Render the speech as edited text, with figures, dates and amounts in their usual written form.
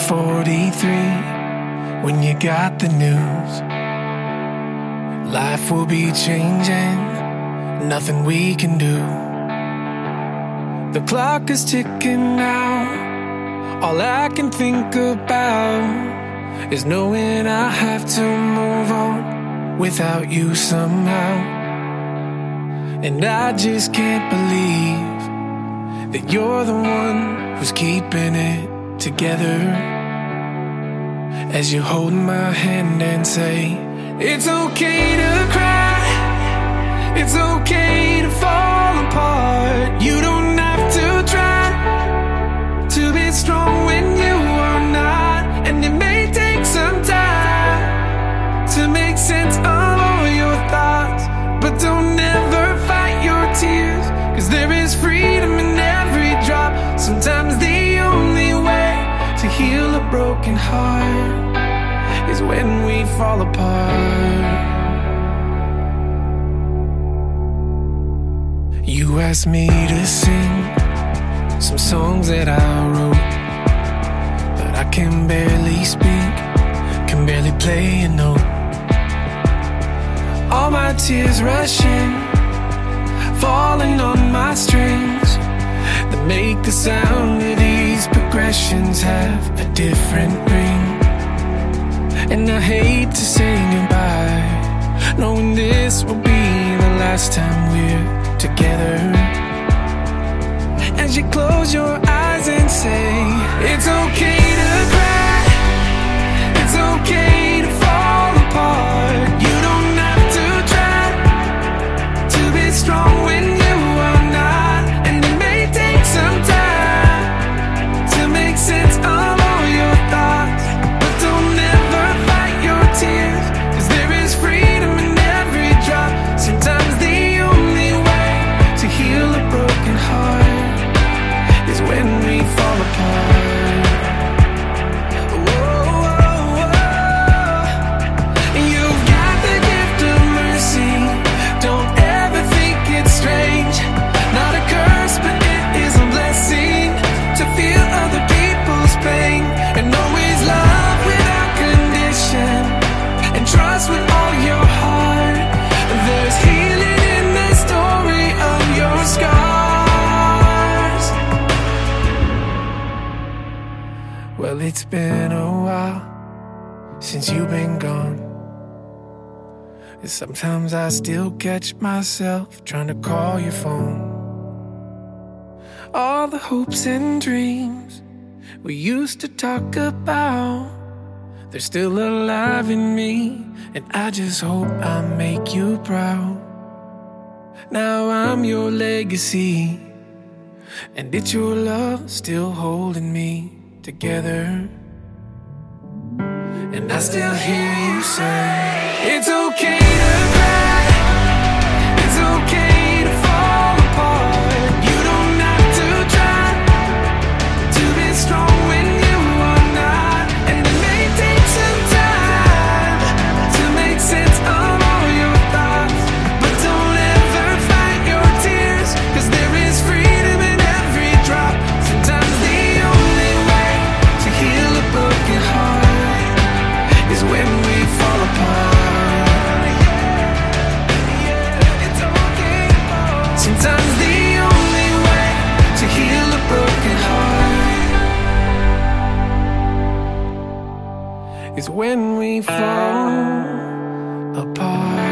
43 when you got the news. Life will be changing, nothing we can do. The clock is ticking now. All I can think about is knowing I have to move on without you somehow. And I just can't believe that you're the one who's keeping it together. As you hold my hand and say, it's okay to cry, it's okay to fall apart. You don't have to try to be strong when you are not. And it may take some time to make sense of all your thoughts, but don't ever fight your tears, 'cause there is freedom in every drop. Sometimes the only way to heal a broken heart is when we fall apart. You asked me to sing some songs that I wrote, but I can barely speak, can barely play a note. All my tears rushing, falling on my strings, that make the sound of these progressions have a different ring. And I hate to say goodbye, knowing this will be the last time we're together. As you close your eyes and say, it's okay to cry, it's okay to fall apart. You don't have to try to be strong when you are not. And it may take some time to make sense of all your thoughts, but don't ever fight your tears, 'cause there is freedom in every drop. Sometimes the only way to heal a broken heart is when we fall apart. Whoa, whoa, whoa. You've got the gift of mercy, don't ever think it's strange. Not a curse, but it is a blessing to feel other people's pain, and always love without condition, and trust with all your heart. There's healing in the story of your scars. Well, it's been a while since you've been gone, and sometimes I still catch myself trying to call your phone. All the hopes and dreams we used to talk about, they're still alive in me, and I just hope I make you proud. Now I'm your legacy, and it's your love still holding me together. And I still hear you say, it's okay to cry, it's okay to fall apart. You don't have to try to be strong when you are not. And it may take some time to make sense of all your thoughts, but don't ever fight your tears, 'cause there is freedom in every drop. Sometimes the only way to heal a broken heart is when we fall apart. It's okay. Sometimes the only way to heal a broken heart is when we fall apart.